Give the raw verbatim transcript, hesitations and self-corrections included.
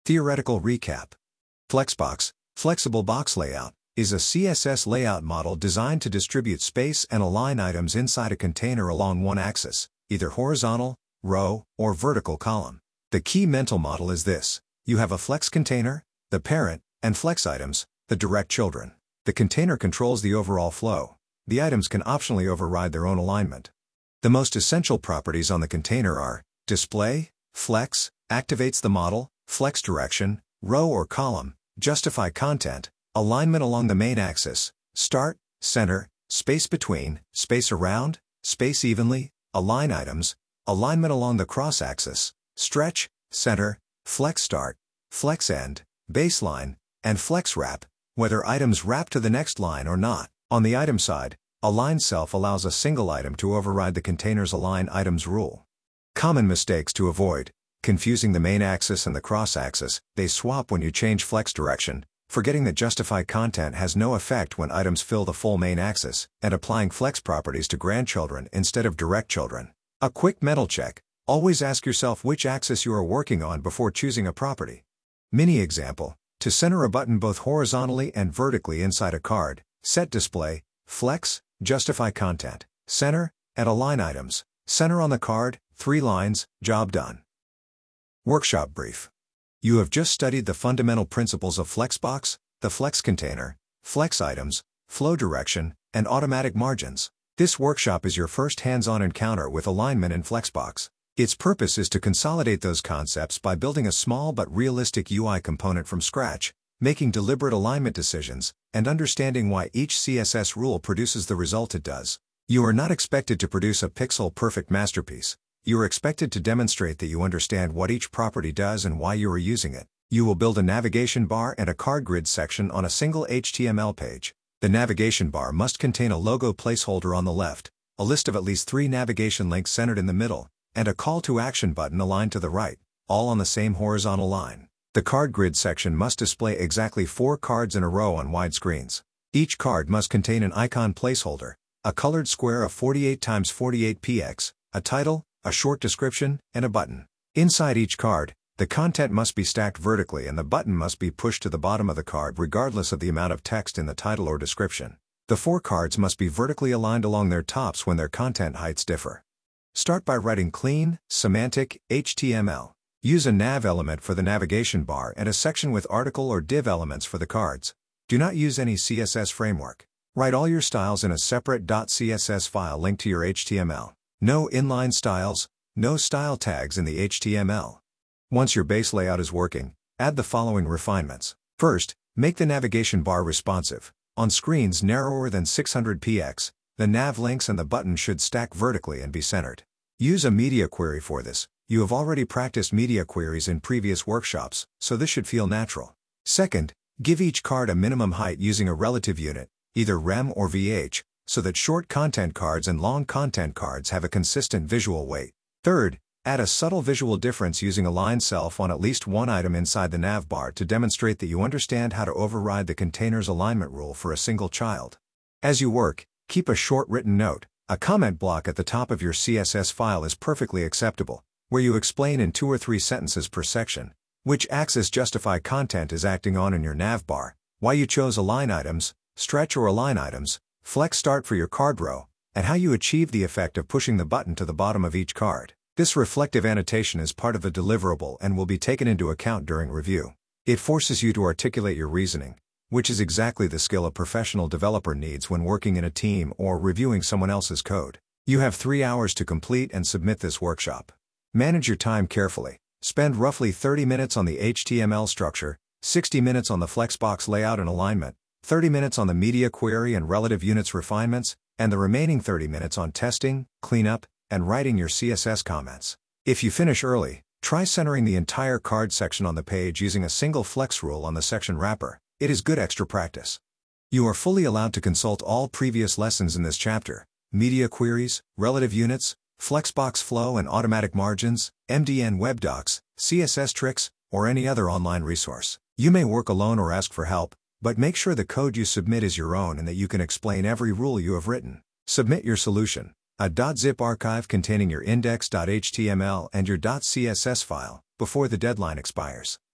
Theoretical recap. Flexbox, Flexible Box Layout, is a C S S layout model designed to distribute space and align items inside a container along one axis, either horizontal, row, or vertical column. The key mental model is this: you have a flex container, the parent, and flex items, the direct children. The container controls the overall flow. The items can optionally override their own alignment. The most essential properties on the container are: display, flex, activates the model, flex direction, row or column, justify content, alignment along the main axis, start, center, space between, space around, space evenly, align items, alignment along the cross-axis, stretch, center, flex start, flex end, baseline, and flex wrap, whether items wrap to the next line or not. On the item side, align self allows a single item to override the container's align items rule. Common mistakes to avoid: confusing the main axis and the cross-axis. They swap when you change flex direction, forgetting that justify content has no effect when items fill the full main axis, and applying flex properties to grandchildren instead of direct children. A quick mental check: always ask yourself which axis you are working on before choosing a property. Mini example: to center a button both horizontally and vertically inside a card, set display, flex, justify content, center, and align items. Center on the card, three lines, job done. Workshop brief. You have just studied the fundamental principles of Flexbox, the flex container, flex items, flow direction, and automatic margins. This workshop is your first hands-on encounter with alignment in Flexbox. Its purpose is to consolidate those concepts by building a small but realistic U I component from scratch, making deliberate alignment decisions, and understanding why each C S S rule produces the result it does. You are not expected to produce a pixel-perfect masterpiece. You are expected to demonstrate that you understand what each property does and why you are using it. You will build a navigation bar and a card grid section on a single H T M L page. The navigation bar must contain a logo placeholder on the left, a list of at least three navigation links centered in the middle, and a call to action button aligned to the right, all on the same horizontal line. The card grid section must display exactly four cards in a row on wide screens. Each card must contain an icon placeholder, a colored square of forty-eight by forty-eight pixels, a title, a short description, and a button. Inside each card, the content must be stacked vertically and the button must be pushed to the bottom of the card regardless of the amount of text in the title or description. The four cards must be vertically aligned along their tops when their content heights differ. Start by writing clean, semantic H T M L. Use a nav element for the navigation bar and a section with article or div elements for the cards. Do not use any C S S framework. Write all your styles in a separate .css file linked to your H T M L. No inline styles, no style tags in the H T M L. Once your base layout is working, add the following refinements. First, make the navigation bar responsive. On screens narrower than six hundred pixels, the nav links and the button should stack vertically and be centered. Use a media query for this. You have already practiced media queries in previous workshops, so this should feel natural. Second, give each card a minimum height using a relative unit, either rem or V H, so that short content cards and long content cards have a consistent visual weight. Third, add a subtle visual difference using align self on at least one item inside the nav bar to demonstrate that you understand how to override the container's alignment rule for a single child. As you work, keep a short written note. A comment block at the top of your C S S file is perfectly acceptable, where you explain in two or three sentences per section which axis justify content is acting on in your nav bar, why you chose align items, stretch or align items, flex start for your card row, and how you achieve the effect of pushing the button to the bottom of each card. This reflective annotation is part of the deliverable and will be taken into account during review. It forces you to articulate your reasoning, which is exactly the skill a professional developer needs when working in a team or reviewing someone else's code. You have three hours to complete and submit this workshop. Manage your time carefully. Spend roughly thirty minutes on the H T M L structure, sixty minutes on the Flexbox layout and alignment, thirty minutes on the media query and relative units refinements, and the remaining thirty minutes on testing, cleanup, and writing your C S S comments. If you finish early, try centering the entire card section on the page using a single flex rule on the section wrapper. It is good extra practice. You are fully allowed to consult all previous lessons in this chapter: media queries, relative units, Flexbox flow and automatic margins, M D N web docs, C S S tricks, or any other online resource. You may work alone or ask for help, but make sure the code you submit is your own and that you can explain every rule you have written. Submit your solution, a .zip archive containing your index dot H T M L and your .css file, before the deadline expires.